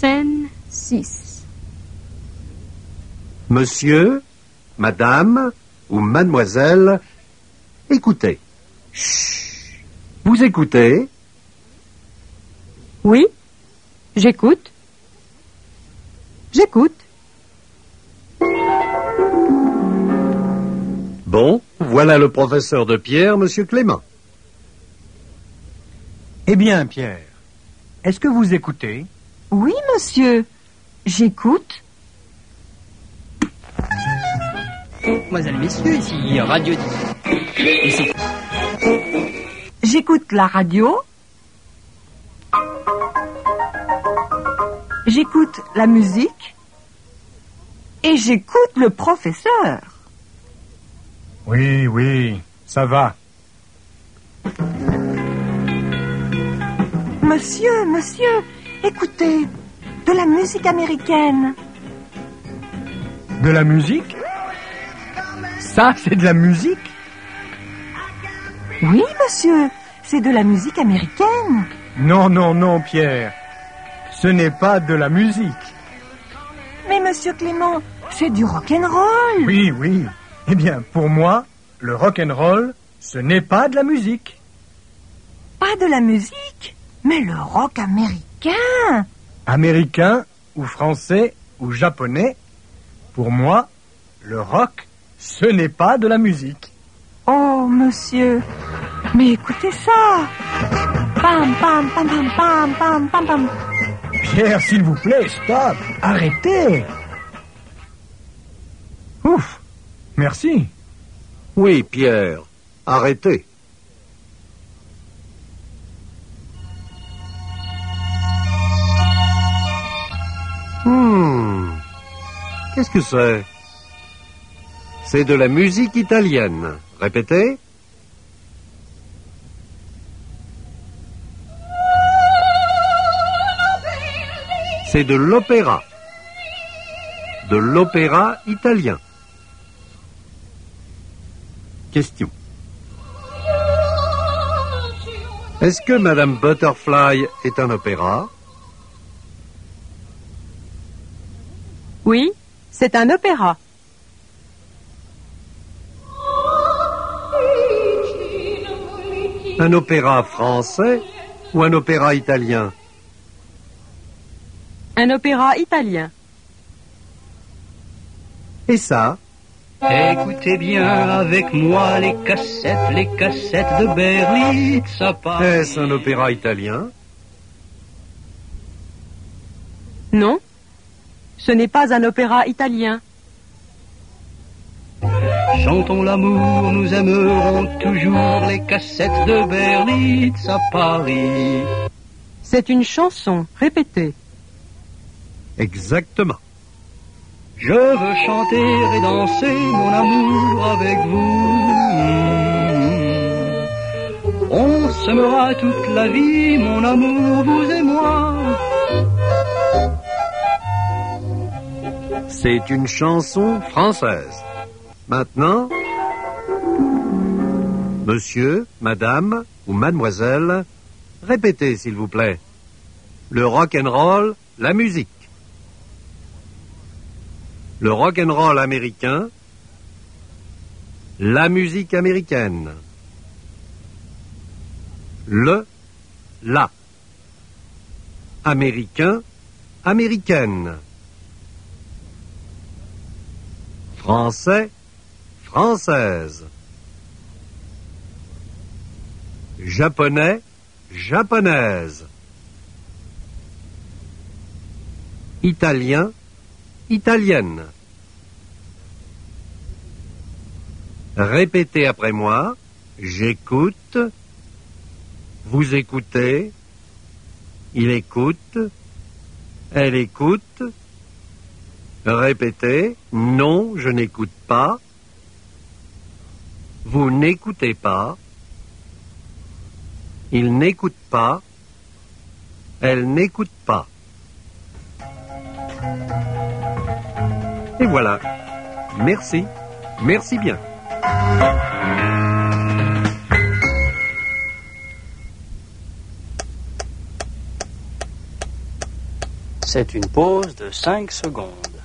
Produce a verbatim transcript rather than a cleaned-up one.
Scène six. Monsieur, madame ou mademoiselle, écoutez. Chut. Vous écoutez? Oui, j'écoute. J'écoute. Bon, voilà le professeur de Pierre, monsieur Clément. Eh bien, Pierre, est-ce que vous écoutez? Oui, monsieur. J'écoute. Mesdames et messieurs, ici Radio Ici. J'écoute la radio. J'écoute la musique. Et j'écoute le professeur. Oui, oui, ça va. Monsieur, monsieur, écoutez, de la musique américaine. De la musique? Ça, c'est de la musique? Oui, monsieur, c'est de la musique américaine. Non, non, non, Pierre. Ce n'est pas de la musique. Mais monsieur Clément, c'est du rock'n'roll. Oui, oui. Eh bien, pour moi, le rock'n'roll, ce n'est pas de la musique. Pas de la musique, mais le rock américain. Américain, ou français, ou japonais, pour moi, le rock, ce n'est pas de la musique. Oh, monsieur, mais écoutez ça. Pam, pam, pam, pam, pam, pam, pam, pam. Pierre, s'il vous plaît, stop, arrêtez. Ouf, merci. Oui, Pierre, arrêtez. Hmm, qu'est-ce que c'est? C'est de la musique italienne. Répétez. C'est de l'opéra. De l'opéra italien. Question. Est-ce que Madame Butterfly est un opéra? Oui, c'est un opéra. Un opéra français ou un opéra italien? Un opéra italien. Et ça? Écoutez bien avec moi les cassettes, les cassettes de Berlitz, ça part. Est-ce un opéra italien? Non, ce n'est pas un opéra italien. Chantons l'amour, nous aimerons toujours les cassettes de Berlitz à Paris. C'est une chanson, répétez. Exactement. Je veux chanter et danser mon amour avec vous. On s'aimera toute la vie, mon amour, vous et moi. C'est une chanson française. Maintenant, monsieur, madame ou mademoiselle, répétez s'il vous plaît. Le rock'n'roll, la musique. Le rock'n'roll américain, la musique américaine. Le, la. Américain, américaine. Français, française. Japonais, japonaise. Italien, italienne. Répétez après moi. J'écoute. Vous écoutez. Il écoute. Elle écoute. Répétez. Non, je n'écoute pas. Vous n'écoutez pas. Il n'écoute pas. Elle n'écoute pas. Et voilà. Merci. Merci bien. C'est une pause de cinq secondes.